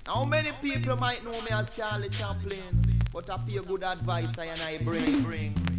How many people might know me as Charlie Chaplin? But I feel good advice I and I bring.